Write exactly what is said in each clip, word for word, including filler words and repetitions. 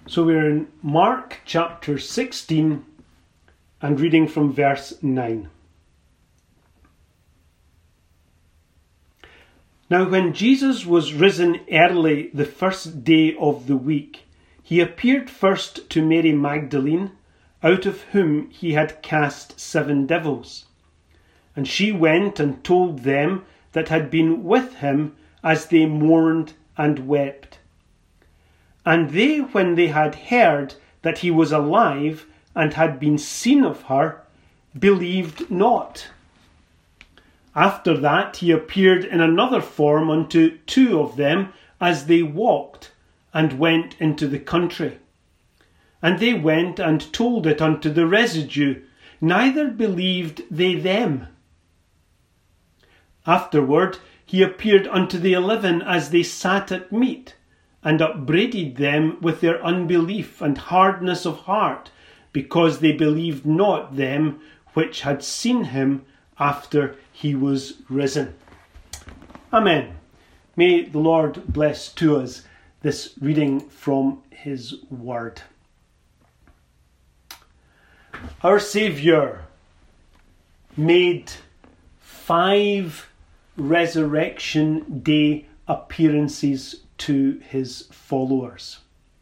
So we're in Mark chapter sixteen and reading from verse nine. Now when Jesus was risen early the first day of the week, he appeared first to Mary Magdalene, out of whom he had cast seven devils. And she went and told them that had been with him as they mourned and wept. And they, when they had heard that he was alive and had been seen of her, believed not. After that he appeared in another form unto two of them as they walked, and went into the country. And they went and told it unto the residue, neither believed they them. Afterward he appeared unto the eleven as they sat at meat, and upbraided them with their unbelief and hardness of heart, because they believed not them which had seen him after he was risen. Amen. May the Lord bless to us this reading from his word. Our Saviour made five Resurrection Day appearances to his followers.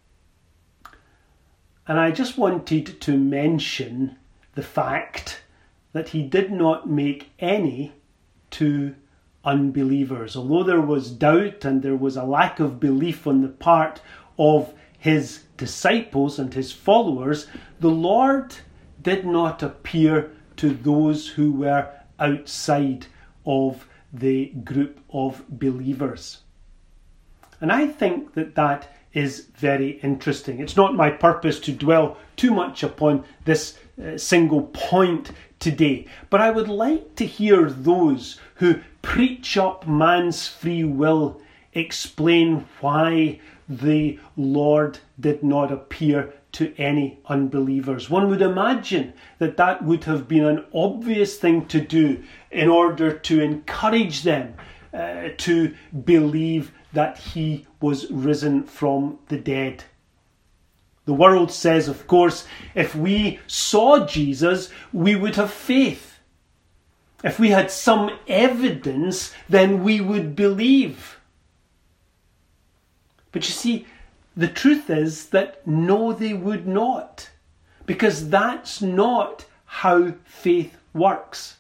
And I just wanted to mention the fact that he did not make any to unbelievers. Although there was doubt and there was a lack of belief on the part of his disciples and his followers, the Lord did not appear to those who were outside of the group of believers. And I think that that is very interesting. It's not my purpose to dwell too much upon this uh, single point today, but I would like to hear those who preach up man's free will explain why the Lord did not appear to any unbelievers. One would imagine that that would have been an obvious thing to do in order to encourage them uh, to believe that he was risen from the dead. The world says, of course, if we saw Jesus, we would have faith. If we had some evidence, then we would believe. But you see, the truth is that no, they would not, because that's not how faith works.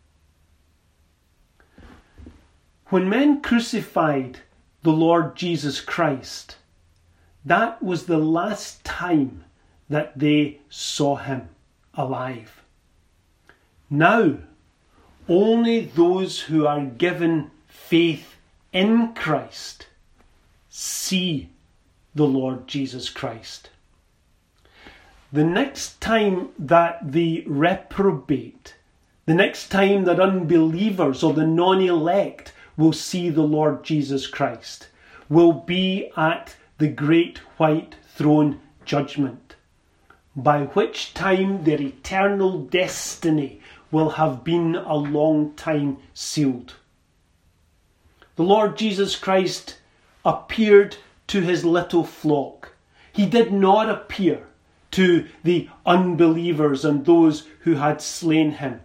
When men crucified the Lord Jesus Christ, that was the last time that they saw him alive. Now, only those who are given faith in Christ see the Lord Jesus Christ. The next time that the reprobate, the next time that unbelievers or the non-elect will see the Lord Jesus Christ will be at the great white throne judgment, by which time their eternal destiny will have been a long time sealed. The Lord Jesus Christ appeared to his little flock. He did not appear to the unbelievers and those who had slain him.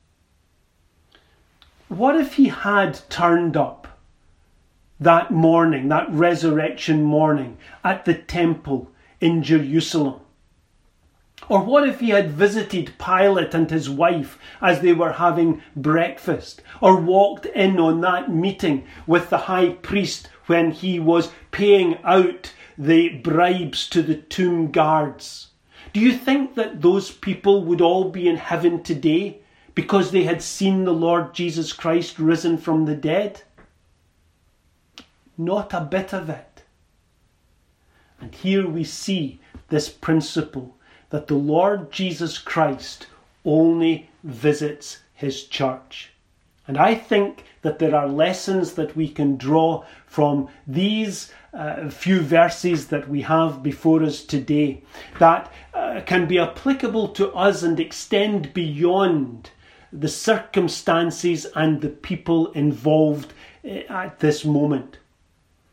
What if he had turned up that morning, that resurrection morning, at the temple in Jerusalem? Or what if he had visited Pilate and his wife as they were having breakfast? Or walked in on that meeting with the high priest when he was paying out the bribes to the tomb guards? Do you think that those people would all be in heaven today because they had seen the Lord Jesus Christ risen from the dead? Not a bit of it. And here we see this principle that the Lord Jesus Christ only visits his church. And I think that there are lessons that we can draw from these uh, few verses that we have before us today that uh, can be applicable to us and extend beyond the circumstances and the people involved uh, at this moment.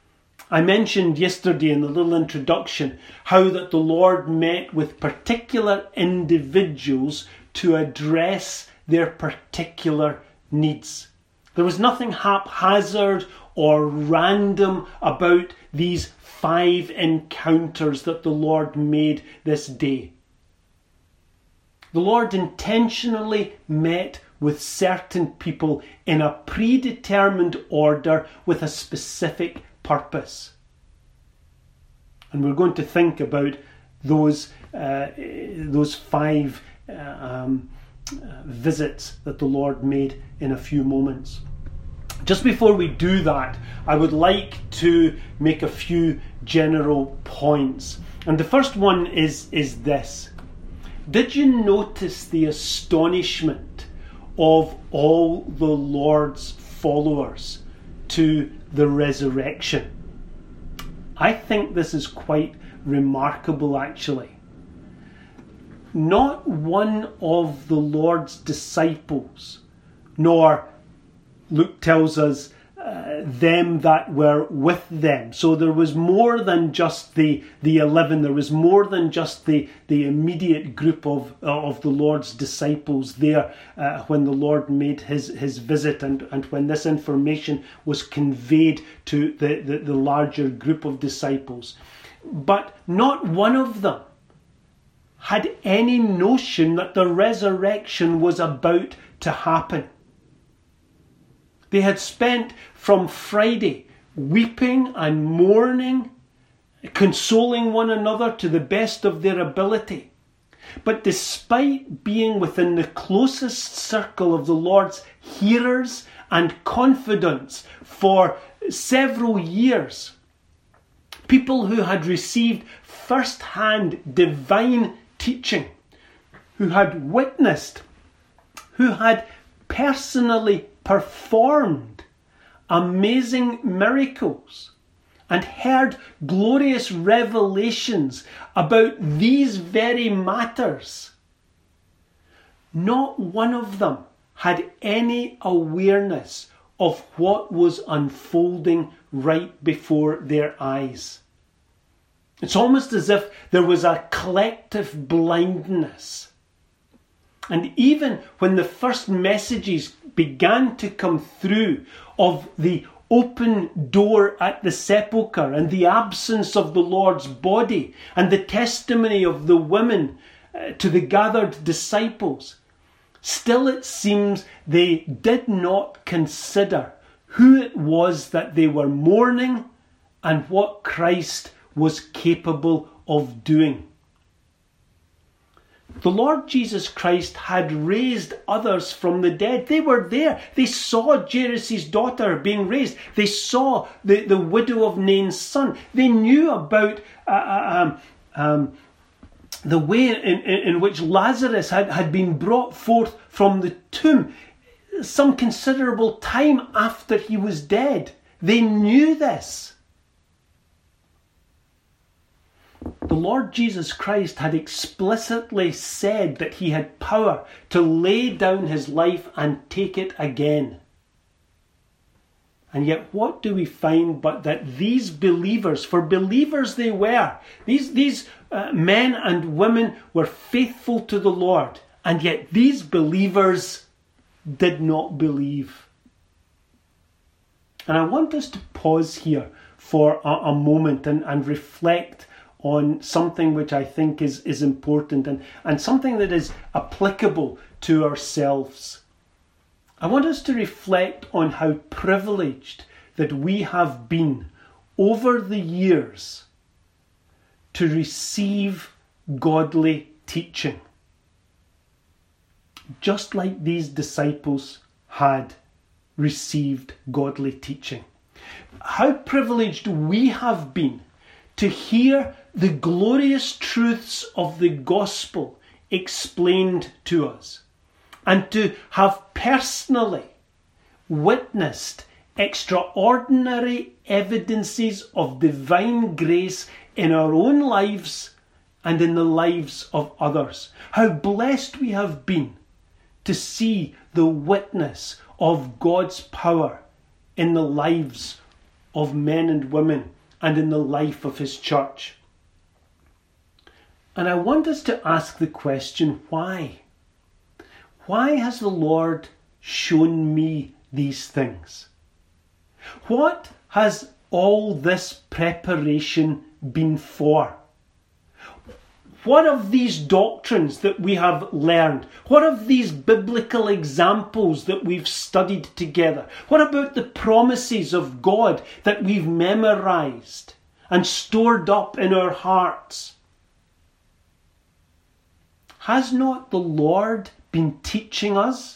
I mentioned yesterday in the little introduction how that the Lord met with particular individuals to address their particular needs. There was nothing haphazard or random about these five encounters that the Lord made this day. The Lord intentionally met with certain people in a predetermined order with a specific purpose. And we're going to think about those uh, those five uh, um, uh, visits that the Lord made in a few moments. Just before we do that, I would like to make a few general points. And the first one is, is this. Did you notice the astonishment of all the Lord's followers to the resurrection? I think this is quite remarkable, actually. Not one of the Lord's disciples, nor Luke tells us uh, them that were with them. So there was more than just the, the eleven. There was more than just the, the immediate group of uh, of the Lord's disciples there uh, when the Lord made his, his visit and, and when this information was conveyed to the, the, the larger group of disciples. But not one of them had any notion that the resurrection was about to happen. They had spent from Friday weeping and mourning, consoling one another to the best of their ability. But despite being within the closest circle of the Lord's hearers and confidants for several years, people who had received first-hand divine teaching, who had witnessed, who had personally performed amazing miracles and heard glorious revelations about these very matters, not one of them had any awareness of what was unfolding right before their eyes. It's almost as if there was a collective blindness. And even when the first messages began to come through of the open door at the sepulchre and the absence of the Lord's body and the testimony of the women uh, to the gathered disciples, still it seems they did not consider who it was that they were mourning and what Christ was capable of doing. The Lord Jesus Christ had raised others from the dead. They were there. They saw Jairus' daughter being raised. They saw the, the widow of Nain's son. They knew about uh, um, um, the way in, in, in which Lazarus had, had been brought forth from the tomb some considerable time after he was dead. They knew this. The Lord Jesus Christ had explicitly said that he had power to lay down his life and take it again. And yet what do we find but that these believers, for believers they were, these, these uh, men and women were faithful to the Lord, and yet these believers did not believe. And I want us to pause here for a, a moment and, and reflect on something which I think is, is important and, and something that is applicable to ourselves. I want us to reflect on how privileged that we have been over the years to receive godly teaching, just like these disciples had received godly teaching. How privileged we have been to hear the glorious truths of the gospel explained to us, and to have personally witnessed extraordinary evidences of divine grace in our own lives and in the lives of others. How blessed we have been to see the witness of God's power in the lives of men and women and in the life of his church. And I want us to ask the question, why? Why has the Lord shown me these things? What has all this preparation been for? What of these doctrines that we have learned? What of these biblical examples that we've studied together? What about the promises of God that we've memorized and stored up in our hearts? Has not the Lord been teaching us?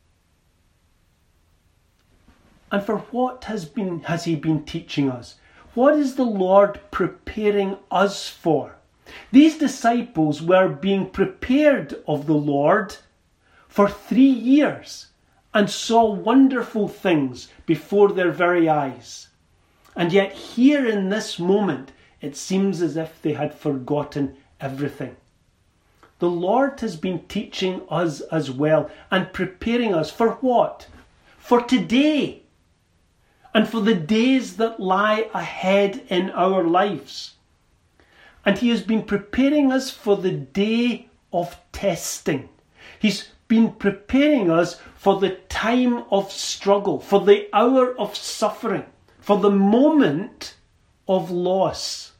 And for what has been has he been teaching us? What is the Lord preparing us for? These disciples were being prepared of the Lord for three years and saw wonderful things before their very eyes. And yet here in this moment, it seems as if they had forgotten everything. The Lord has been teaching us as well and preparing us for what? For today and for the days that lie ahead in our lives. And he has been preparing us for the day of testing. He's been preparing us for the time of struggle, for the hour of suffering, for the moment of loss.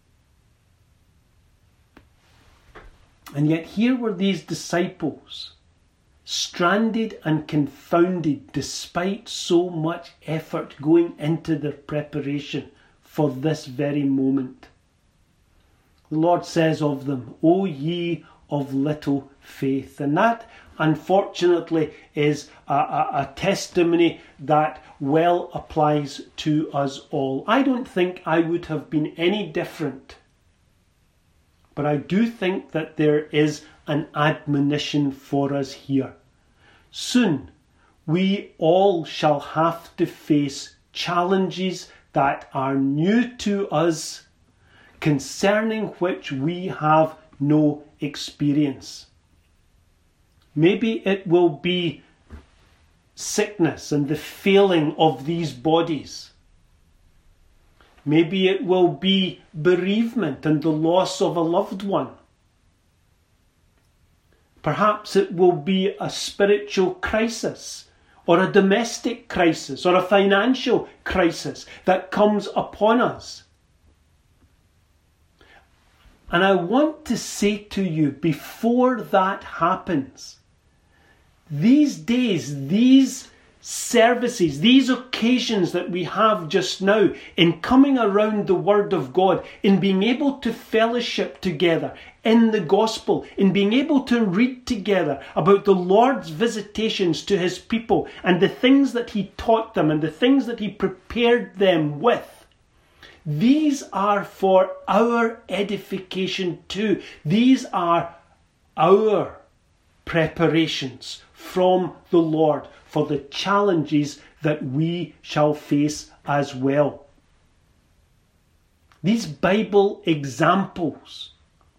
And yet here were these disciples, stranded and confounded despite so much effort going into their preparation for this very moment. The Lord says of them, O ye of little faith. And that, unfortunately, is a, a, a testimony that well applies to us all. I don't think I would have been any different. But I do think that there is an admonition for us here. Soon, we all shall have to face challenges that are new to us, concerning which we have no experience. Maybe it will be sickness and the failing of these bodies. Maybe it will be bereavement and the loss of a loved one. Perhaps it will be a spiritual crisis or a domestic crisis or a financial crisis that comes upon us. And I want to say to you, before that happens, these days, these services, these occasions that we have just now in coming around the Word of God, in being able to fellowship together in the gospel, in being able to read together about the Lord's visitations to his people and the things that he taught them and the things that he prepared them with, these are for our edification too. These are our preparations from the Lord for the challenges that we shall face as well. These Bible examples,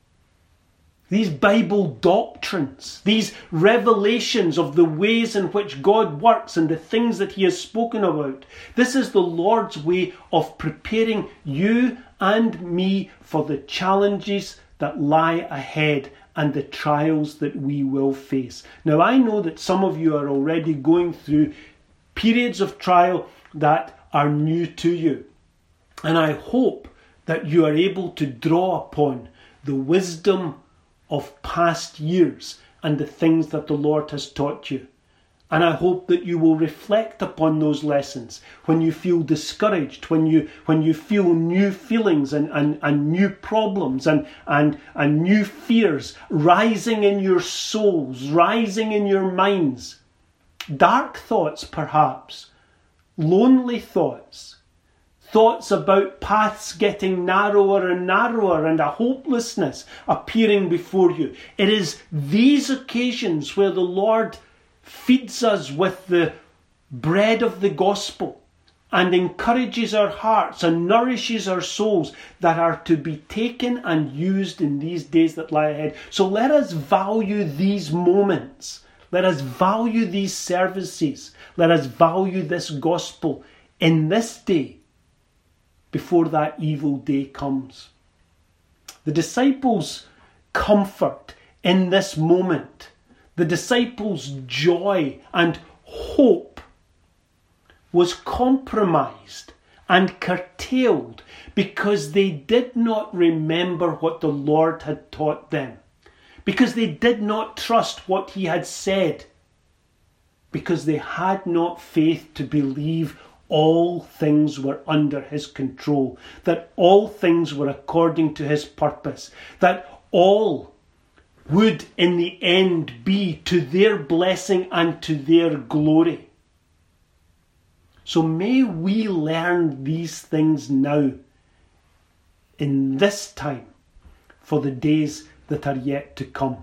these Bible doctrines, these revelations of the ways in which God works and the things that he has spoken about. This is the Lord's way of preparing you and me for the challenges that lie ahead and the trials that we will face. Now, I know that some of you are already going through periods of trial that are new to you. And I hope that you are able to draw upon the wisdom of past years and the things that the Lord has taught you. And I hope that you will reflect upon those lessons when you feel discouraged, when you when you feel new feelings and, and, and new problems and, and, and new fears rising in your souls, rising in your minds. Dark thoughts perhaps, lonely thoughts, thoughts about paths getting narrower and narrower and a hopelessness appearing before you. It is these occasions where the Lord feeds us with the bread of the gospel and encourages our hearts and nourishes our souls that are to be taken and used in these days that lie ahead. So let us value these moments. Let us value these services. Let us value this gospel in this day before that evil day comes. The disciples' comfort in this moment, the disciples' joy and hope was compromised and curtailed because they did not remember what the Lord had taught them, because they did not trust what he had said, because they had not faith to believe all things were under his control, that all things were according to his purpose, that all would in the end be to their blessing and to their glory. So may we learn these things now, in this time, for the days that are yet to come.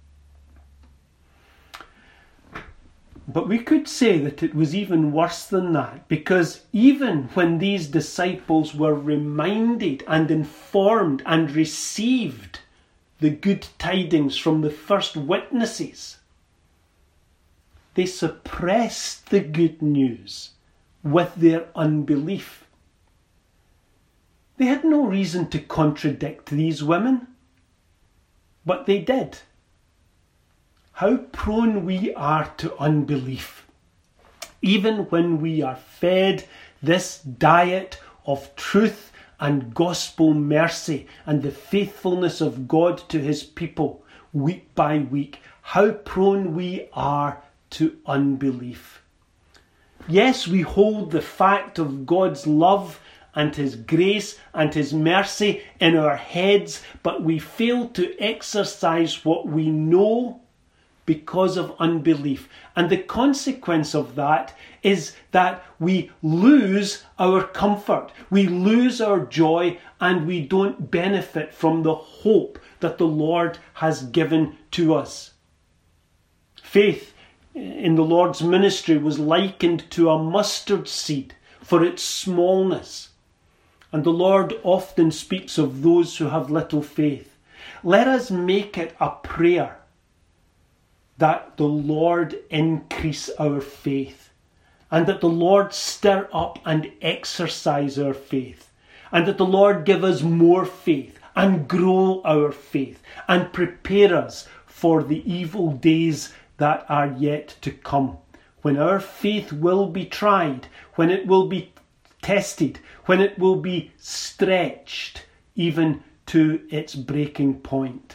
But we could say that it was even worse than that, because even when these disciples were reminded and informed and received the good tidings from the first witnesses, they suppressed the good news with their unbelief. They had no reason to contradict these women, but they did. How prone we are to unbelief, even when we are fed this diet of truth and gospel mercy and the faithfulness of God to his people week by week. How prone we are to unbelief. Yes, we hold the fact of God's love and his grace and his mercy in our heads, but we fail to exercise what we know because of unbelief. And the consequence of that is that we lose our comfort, we lose our joy, and we don't benefit from the hope that the Lord has given to us. Faith in the Lord's ministry was likened to a mustard seed for its smallness. And the Lord often speaks of those who have little faith. Let us make it a prayer that the Lord increase our faith, and that the Lord stir up and exercise our faith, and that the Lord give us more faith and grow our faith and prepare us for the evil days that are yet to come, when our faith will be tried, when it will be tested, when it will be stretched even to its breaking point.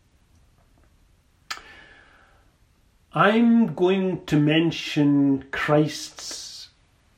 I'm going to mention Christ's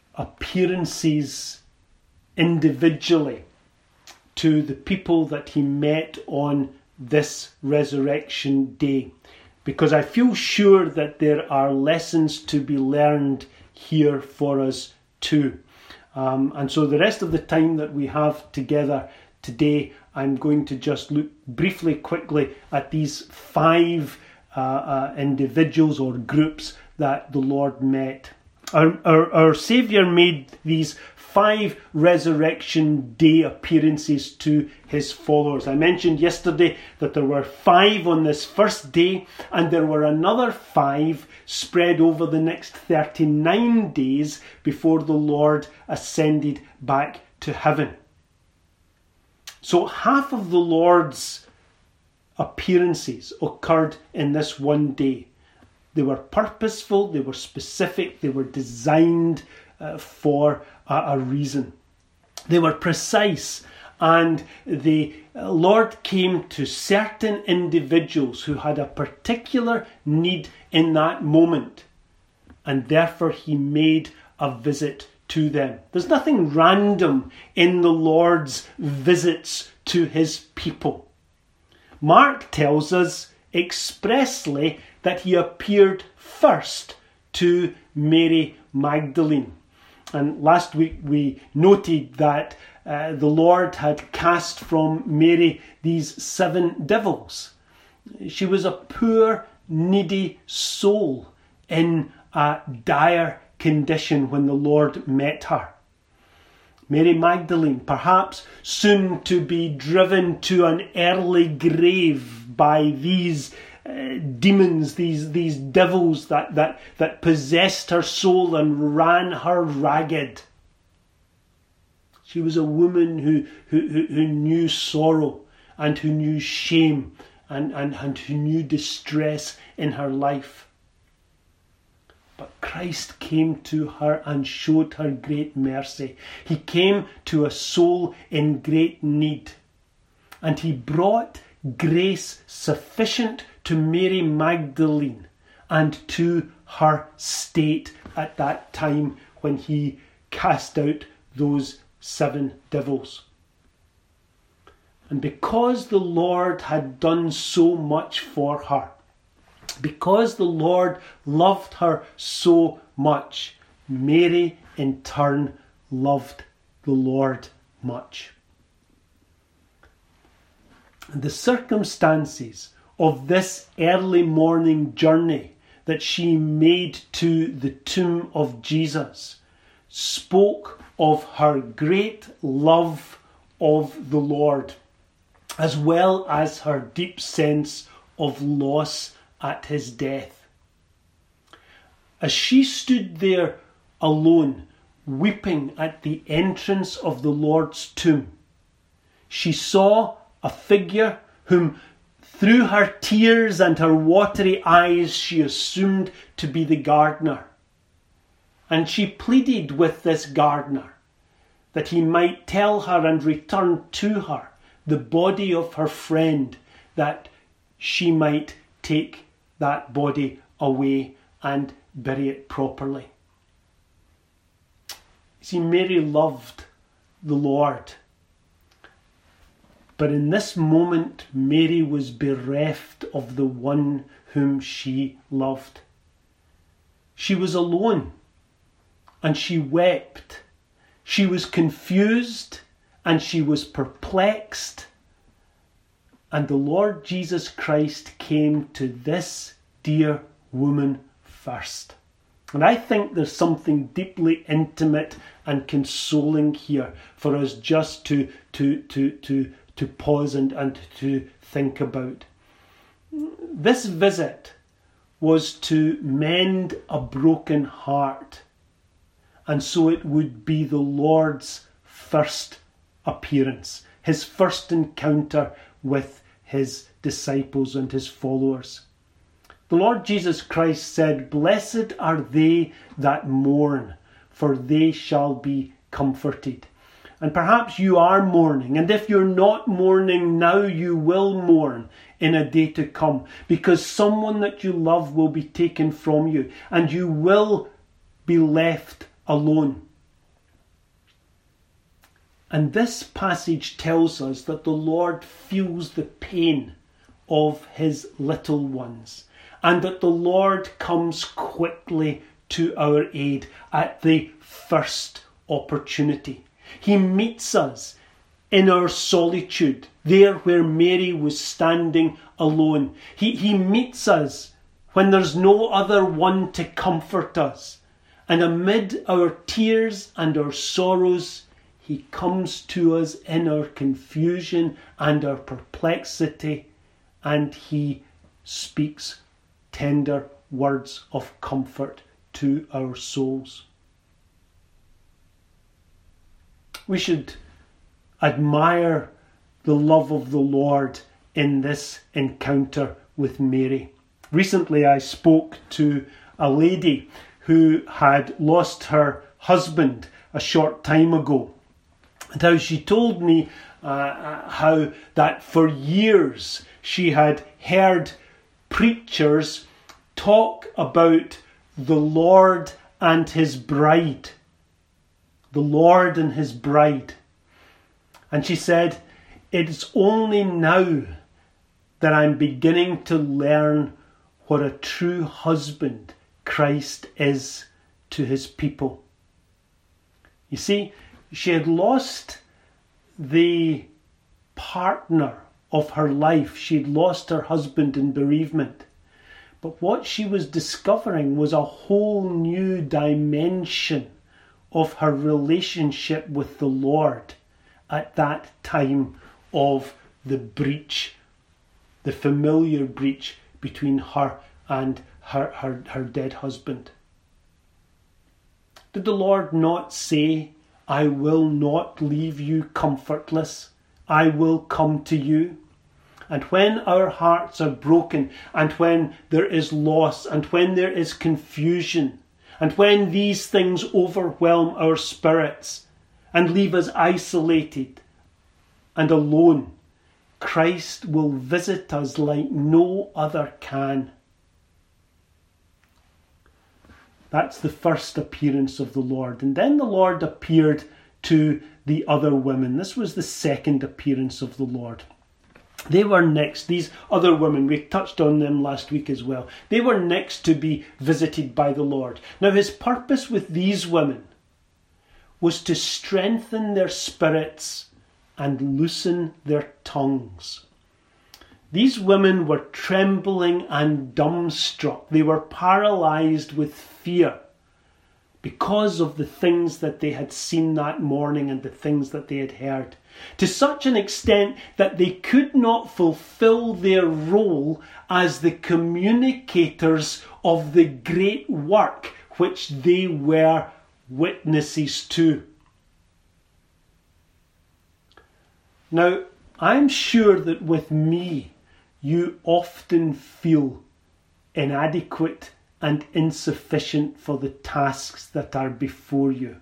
appearances individually to the people that he met on this resurrection day, because I feel sure that there are lessons to be learned here for us too. Um, and so the rest of the time that we have together today, I'm going to just look briefly, quickly at these five uh, uh, individuals or groups that the Lord met. Our, our, our Saviour made these five resurrection day appearances to his followers. I mentioned yesterday that there were five on this first day, and there were another five spread over the next thirty-nine days before the Lord ascended back to heaven. So half of the Lord's appearances occurred in this one day. They were purposeful, they were specific, they were designed uh, for a, a reason. They were precise, and the Lord came to certain individuals who had a particular need in that moment, and therefore he made a visit to them. There's nothing random in the Lord's visits to his people. Mark tells us expressly that he appeared first to Mary Magdalene. And last week we noted that uh, the Lord had cast from Mary these seven devils. She was a poor, needy soul in a dire condition when the Lord met her. Mary Magdalene, perhaps soon to be driven to an early grave by these uh, demons, these these devils that, that, that possessed her soul and ran her ragged. She was a woman who, who, who, who knew sorrow and who knew shame and, and, and who knew distress in her life. But Christ came to her and showed her great mercy. He came to a soul in great need. And he brought grace sufficient to Mary Magdalene and to her state at that time when he cast out those seven devils. And because the Lord had done so much for her, because the Lord loved her so much, Mary in turn loved the Lord much. And the circumstances of this early morning journey that she made to the tomb of Jesus spoke of her great love of the Lord, as well as her deep sense of loss at his death. As she stood there alone, weeping at the entrance of the Lord's tomb, she saw a figure whom, through her tears and her watery eyes, she assumed to be the gardener. And she pleaded with this gardener that he might tell her and return to her the body of her friend, that she might take that body away and bury it properly. See, Mary loved the Lord. But in this moment, Mary was bereft of the one whom she loved. She was alone and she wept. She was confused and she was perplexed. And the Lord Jesus Christ came to this dear woman first. And I think there's something deeply intimate and consoling here for us just to, to, to, to, to pause and, and to think about. This visit was to mend a broken heart. And so it would be the Lord's first appearance, his first encounter with his disciples and his followers. The Lord Jesus Christ said, "Blessed are they that mourn, for they shall be comforted." And perhaps you are mourning, and if you're not mourning now, you will mourn in a day to come, because someone that you love will be taken from you, and you will be left alone. And this passage tells us that the Lord feels the pain of his little ones, and that the Lord comes quickly to our aid at the first opportunity. He meets us in our solitude, there where Mary was standing alone. He, he meets us when there's no other one to comfort us. And amid our tears and our sorrows, he comes to us in our confusion and our perplexity, and he speaks tender words of comfort to our souls. We should admire the love of the Lord in this encounter with Mary. Recently I spoke to a lady who had lost her husband a short time ago, and how she told me uh, how that for years she had heard preachers talk about the Lord and his bride. The Lord and his bride. And she said, "It's only now that I'm beginning to learn what a true husband Christ is to his people." You see, she had lost the partner of her life. She had lost her husband in bereavement. But what she was discovering was a whole new dimension of her relationship with the Lord at that time of the breach, the familiar breach between her and her, her, her dead husband. Did the Lord not say, I will not leave you comfortless. I will come to you. And when our hearts are broken, and when there is loss, and when there is confusion, and when these things overwhelm our spirits and leave us isolated and alone, Christ will visit us like no other can. That's the first appearance of the Lord. And then the Lord appeared to the other women. This was the second appearance of the Lord. They were next, these other women, we touched on them last week as well. They were next to be visited by the Lord. Now his purpose with these women was to strengthen their spirits and loosen their tongues. These women were trembling and dumbstruck. They were paralyzed with fear because of the things that they had seen that morning and the things that they had heard, to such an extent that they could not fulfill their role as the communicators of the great work which they were witnesses to. Now, I'm sure that with me, you often feel inadequate and insufficient for the tasks that are before you.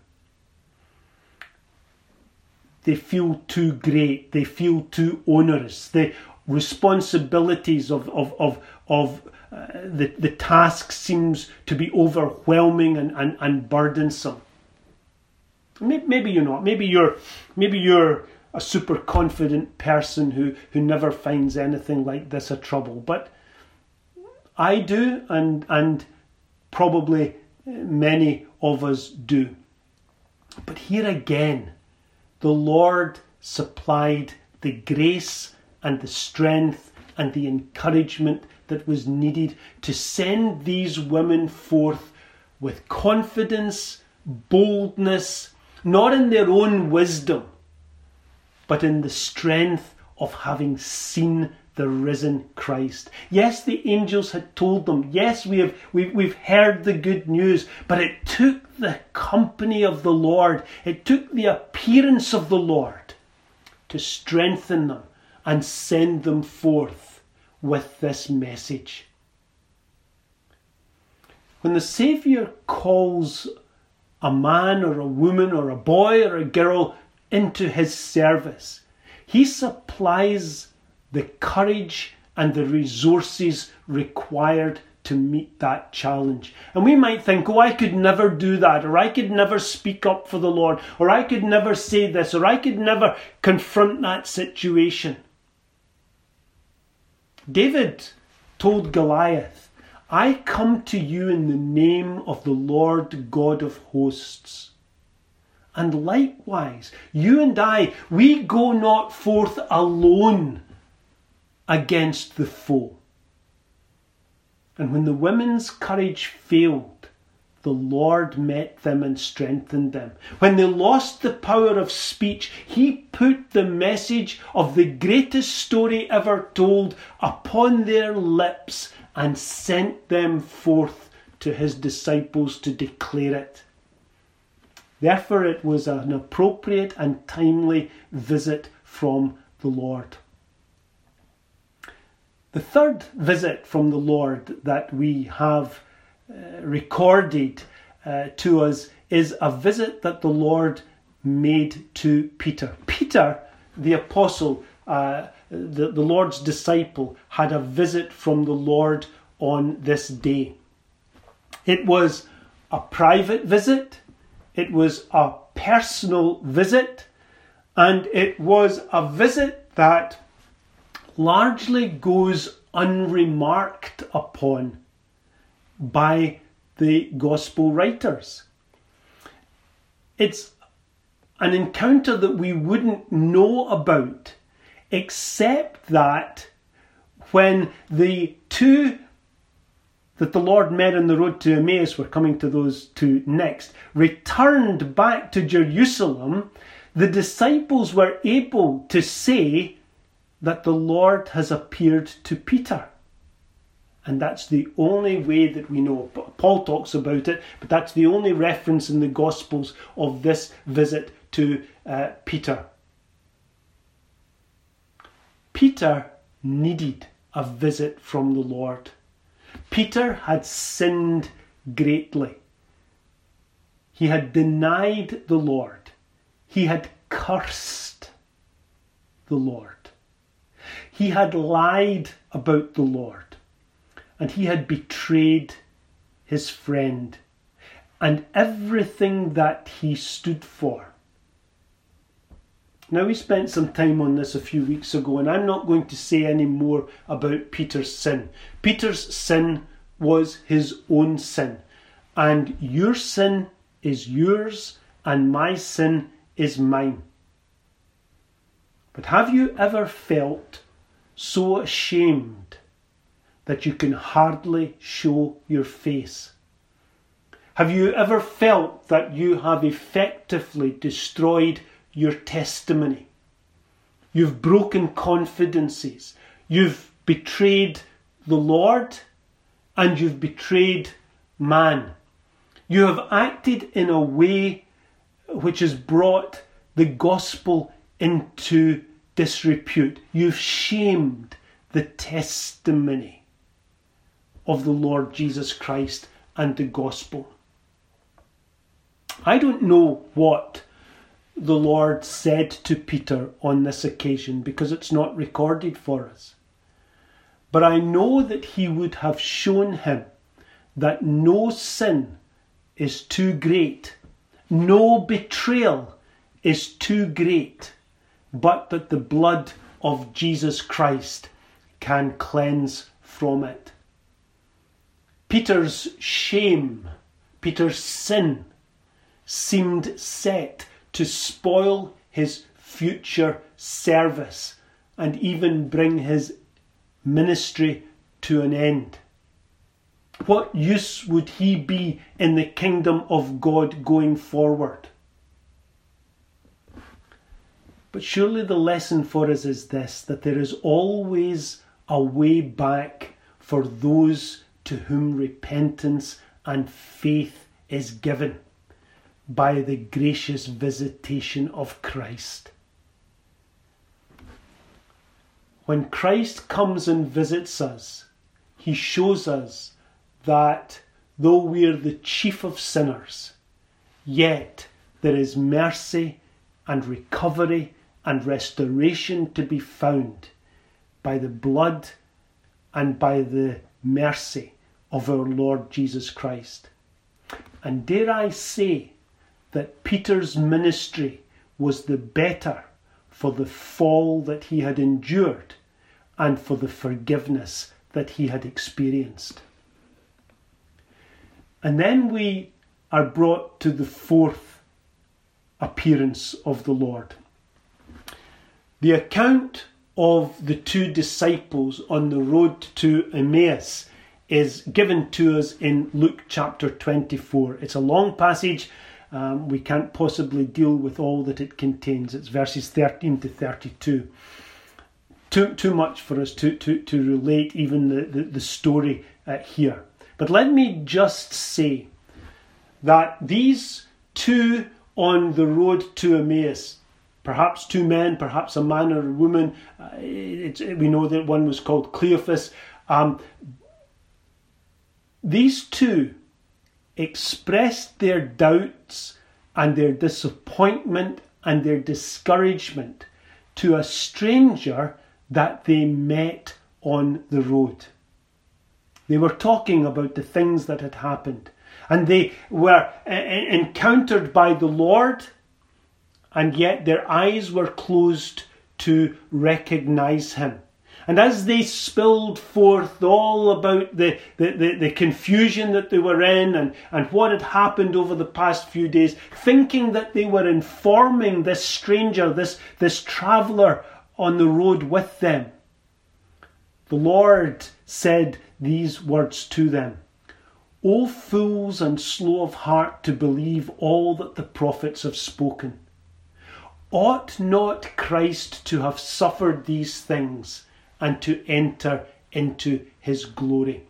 They feel too great. They feel too onerous. The responsibilities of of of, of uh, the, the task seems to be overwhelming and, and, and burdensome. Maybe you're not. Maybe you're maybe you're a super confident person who, who never finds anything like this a trouble. But I do, and and probably many of us do. But here again, the Lord supplied the grace and the strength and the encouragement that was needed to send these women forth with confidence, boldness, not in their own wisdom, but in the strength of having seen the risen Christ. Yes, the angels had told them. Yes, we have we've, we've heard the good news, but it took the company of the Lord, it took the appearance of the Lord to strengthen them and send them forth with this message. When the Saviour calls a man or a woman or a boy or a girl into his service, he supplies the courage and the resources required to meet that challenge. And we might think, oh, I could never do that, or I could never speak up for the Lord, or I could never say this, or I could never confront that situation. David told Goliath, I come to you in the name of the Lord God of hosts. And likewise, you and I, we go not forth alone against the foe. And when the women's courage failed, the Lord met them and strengthened them. When they lost the power of speech, he put the message of the greatest story ever told upon their lips and sent them forth to his disciples to declare it. Therefore, it was an appropriate and timely visit from the Lord. The third visit from the Lord that we have uh, recorded uh, to us is a visit that the Lord made to Peter. Peter, the apostle, uh, the, the Lord's disciple, had a visit from the Lord on this day. It was a private visit, it was a personal visit, and it was a visit that largely goes unremarked upon by the gospel writers. It's an encounter that we wouldn't know about, except that when the two that the Lord met on the road to Emmaus, we're coming to those two next, returned back to Jerusalem, the disciples were able to say that the Lord has appeared to Peter. And that's the only way that we know. Paul talks about it, but that's the only reference in the Gospels of this visit to uh, Peter. Peter needed a visit from the Lord. Peter had sinned greatly. He had denied the Lord. He had cursed the Lord. He had lied about the Lord. And he had betrayed his friend and everything that he stood for. Now, we spent some time on this a few weeks ago, and I'm not going to say any more about Peter's sin. Peter's sin was his own sin, and your sin is yours, and my sin is mine. But have you ever felt so ashamed that you can hardly show your face? Have you ever felt that you have effectively destroyed your testimony? You've broken confidences. You've betrayed the Lord and you've betrayed man. You have acted in a way which has brought the gospel into disrepute. You've shamed the testimony of the Lord Jesus Christ and the gospel. I don't know what the Lord said to Peter on this occasion because it's not recorded for us. But I know that he would have shown him that no sin is too great, no betrayal is too great, but that the blood of Jesus Christ can cleanse from it. Peter's shame, Peter's sin, seemed set to spoil his future service and even bring his ministry to an end. What use would he be in the kingdom of God going forward? But surely the lesson for us is this, that there is always a way back for those to whom repentance and faith is given by the gracious visitation of Christ. When Christ comes and visits us, he shows us that though we are the chief of sinners, yet there is mercy and recovery and restoration to be found by the blood and by the mercy of our Lord Jesus Christ. And dare I say that Peter's ministry was the better for the fall that he had endured and for the forgiveness that he had experienced. And then we are brought to the fourth appearance of the Lord. The account of the two disciples on the road to Emmaus is given to us in Luke chapter twenty-four. It's a long passage. Um, we can't possibly deal with all that it contains. It's verses thirteen to thirty-two. Too, too much for us to, to, to relate even the, the, the story uh, here. But let me just say that these two on the road to Emmaus, perhaps two men, perhaps a man or a woman, uh, it's, we know that one was called Cleophas. Um, these two expressed their doubts and their disappointment and their discouragement to a stranger that they met on the road. They were talking about the things that had happened, and they were uh, encountered by the Lord, and yet their eyes were closed to recognize him. And as they spilled forth all about the, the, the, the confusion that they were in and, and what had happened over the past few days, thinking that they were informing this stranger, this, this traveller on the road with them, the Lord said these words to them: O fools and slow of heart to believe all that the prophets have spoken. Ought not Christ to have suffered these things and to enter into his glory?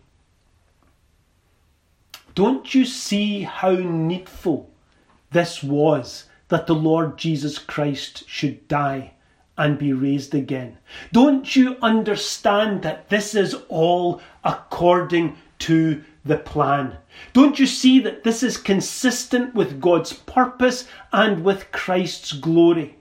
Don't you see how needful this was, that the Lord Jesus Christ should die and be raised again? Don't you understand that this is all according to the plan? Don't you see that this is consistent with God's purpose and with Christ's glory?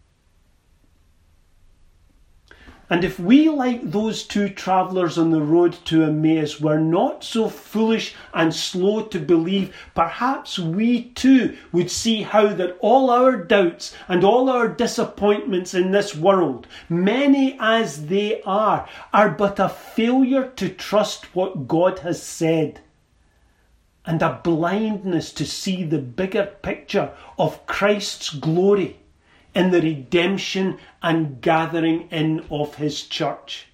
And if we, like those two travellers on the road to Emmaus, were not so foolish and slow to believe, perhaps we too would see how that all our doubts and all our disappointments in this world, many as they are, are but a failure to trust what God has said, and a blindness to see the bigger picture of Christ's glory in the redemption and gathering in of his church.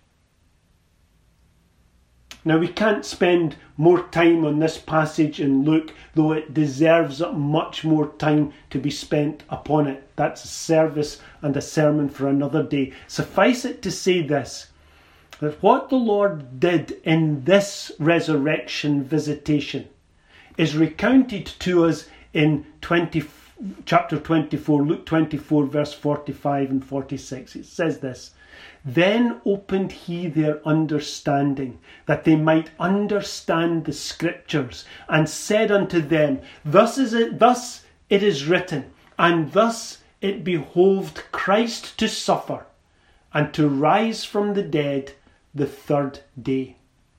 Now, we can't spend more time on this passage in Luke, though it deserves much more time to be spent upon it. That's a service and a sermon for another day. Suffice it to say this, that what the Lord did in this resurrection visitation is recounted to us in twenty-four chapter twenty-four, Luke twenty-four, verse forty-five and forty-six. It says this, "Then opened he their understanding, that they might understand the scriptures, and said unto them, Thus is it, thus it is written, and thus it behoved Christ to suffer, and to rise from the dead the third day."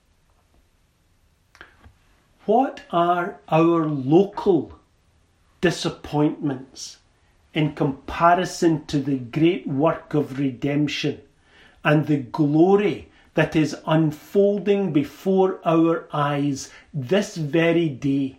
What are our local disappointments in comparison to the great work of redemption and the glory that is unfolding before our eyes this very day?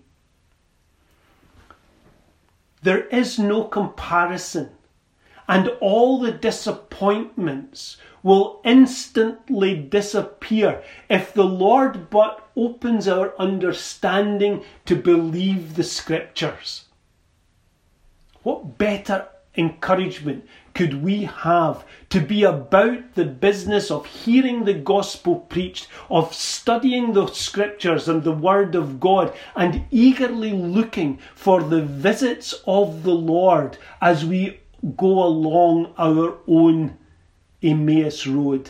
There is no comparison, and all the disappointments will instantly disappear if the Lord but opens our understanding to believe the scriptures. What better encouragement could we have to be about the business of hearing the gospel preached, of studying the scriptures and the word of God, and eagerly looking for the visits of the Lord as we go along our own Emmaus road?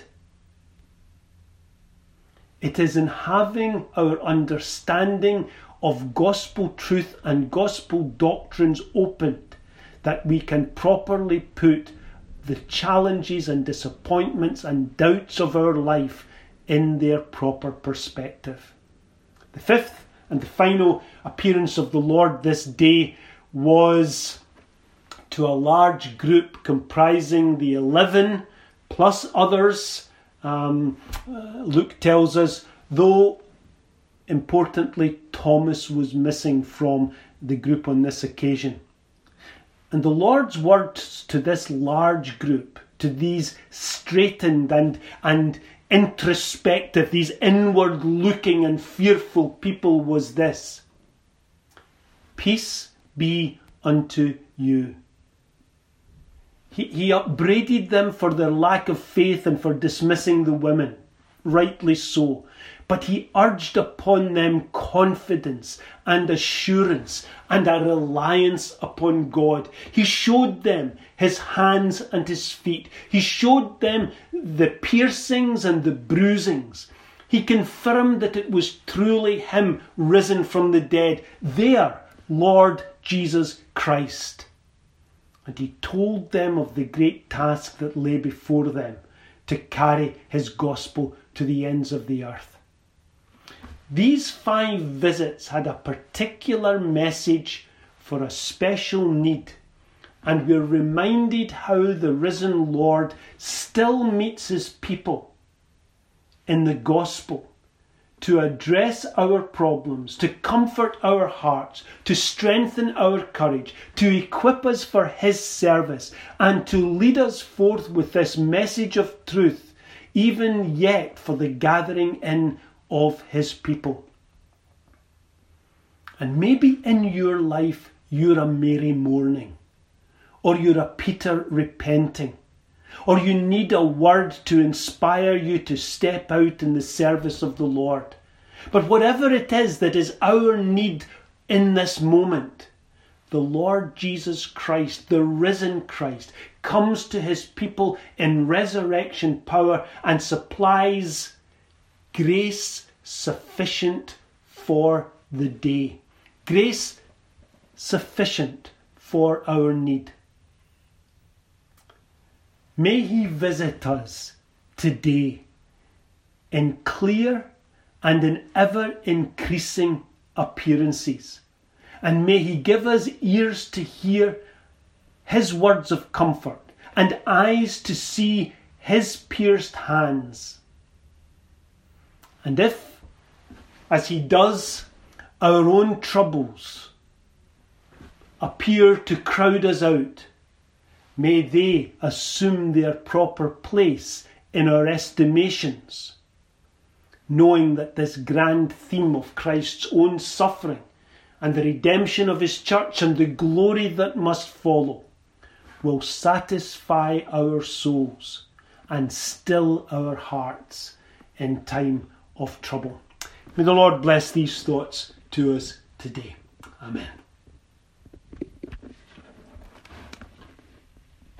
It is in having our understanding of gospel truth and gospel doctrines opened that we can properly put the challenges and disappointments and doubts of our life in their proper perspective. The fifth and the final appearance of the Lord this day was to a large group comprising the eleven plus others, um, uh, Luke tells us, though importantly Thomas was missing from the group on this occasion. And the Lord's words to this large group, to these straitened and, and introspective, these inward looking and fearful people, was this: "Peace be unto you." He, he upbraided them for their lack of faith and for dismissing the women, rightly so. But he urged upon them confidence and assurance and a reliance upon God. He showed them his hands and his feet. He showed them the piercings and the bruisings. He confirmed that it was truly him risen from the dead, their Lord Jesus Christ. And he told them of the great task that lay before them to carry his gospel to the ends of the earth. These five visits had a particular message for a special need, and we're reminded how the risen Lord still meets his people in the gospel to address our problems, to comfort our hearts, to strengthen our courage, to equip us for his service, and to lead us forth with this message of truth, even yet for the gathering in of his people. And maybe in your life you're a Mary mourning, or you're a Peter repenting, or you need a word to inspire you to step out in the service of the Lord. But whatever it is that is our need in this moment, the Lord Jesus Christ, the risen Christ, comes to his people in resurrection power and supplies grace sufficient for the day. Grace sufficient for our need. May he visit us today in clear and in ever-increasing appearances. And may he give us ears to hear his words of comfort and eyes to see his pierced hands. And if, as he does, our own troubles appear to crowd us out, may they assume their proper place in our estimations, knowing that this grand theme of Christ's own suffering and the redemption of his church and the glory that must follow will satisfy our souls and still our hearts in time of trouble. May the Lord bless these thoughts to us today. Amen.